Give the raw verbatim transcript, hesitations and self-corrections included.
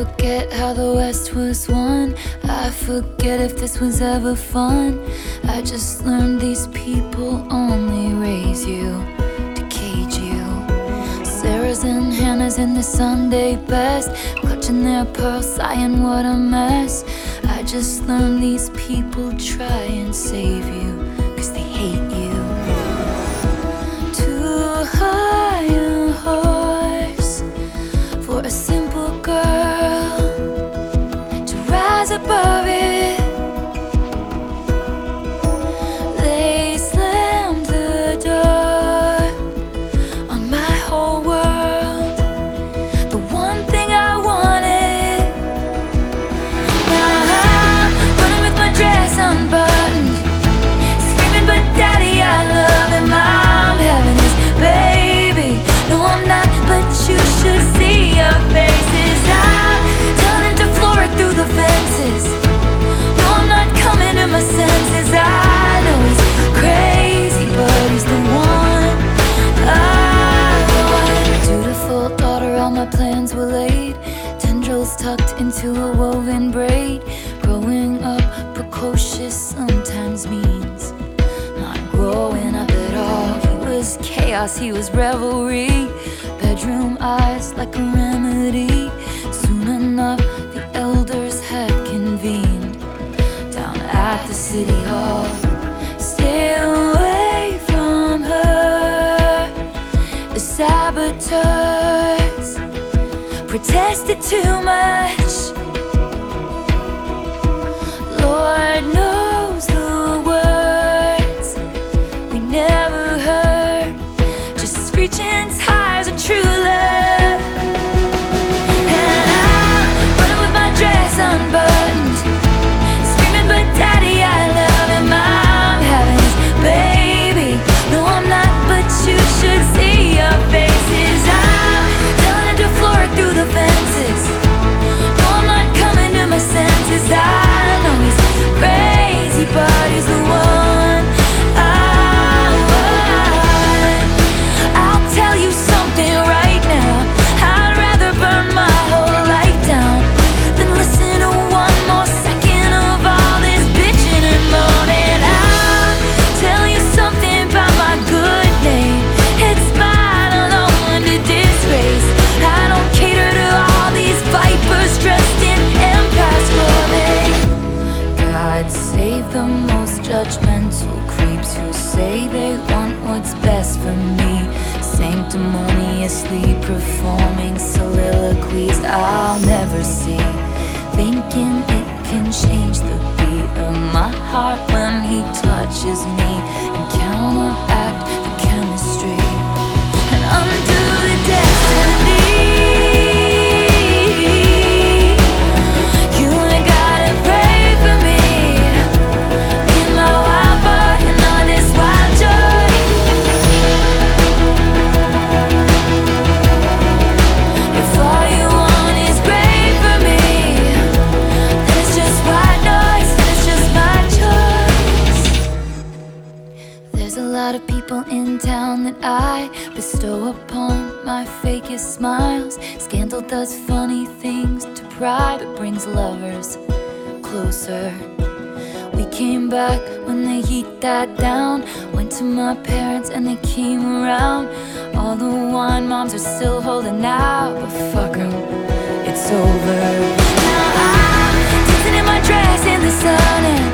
forget how the West was won. I forget if this was ever fun. I just learned these people only raise you to cage you. Sarah's and Hannah's in the Sunday best, clutching their pearls, sighing what a mess. I just learned these people try and save you, cause they hate you. Too high a horse for a simple girl to rise above it. They slammed the door on my whole world, the one thing I wanted. Now I'm running with my dress unbuttoned, screaming, but daddy, I love him. I'm having his baby. No, I'm not, but you should see your faces. I'm turning to Flora through the fences. No, I'm not coming to my senses. I know he's crazy, but he's the one I want. Dutiful daughter, all my plans were laid, tendrils tucked into a woven braid. Growing up precocious sometimes means not growing up at all. He was chaos, he was revelry, bedroom eyes like a remedy. Soon enough, the elders had convened down at the city hall. Stay away from her, the saboteurs protested too much. Lord knows the words we never heard, just screeching tires of true love. And I'm running with my dress unbuttoned, screaming, but daddy, I love him. I'm having his baby. No, I'm not, but you should see your faces. I'm telling it to Flora through the fences. No, I'm not coming to my senses. I know he's crazy, but he's the one I want. I'll tell you something right now, I'd rather burn my whole life down than listen to one more second of all this bitching and moaning. I'll tell you something about my good name, it's mine alone to disgrace. I don't cater to all these vipers dressed in empire's clothing. God save the most judgmental creeps who say they want what's best for me, sanctimoniously performing soliloquies I'll never see, thinking it can change the beat of my heart when he touches me and counteract the chemistry and undo the destiny. You ain't gotta pray for me in my wild boy and all this wild joy. If all you want is great for me, then it's just white noise, and it's just my choice. There's a lot of people in town that I bestow upon my fakest smiles. Scandal does funny things to pride, but brings lovers closer. We came back when the heat died down, went to my parents and they came around. All the wine moms are still holding out, but fuck 'em, it's over. Now I'm dancing in my dress in the sun and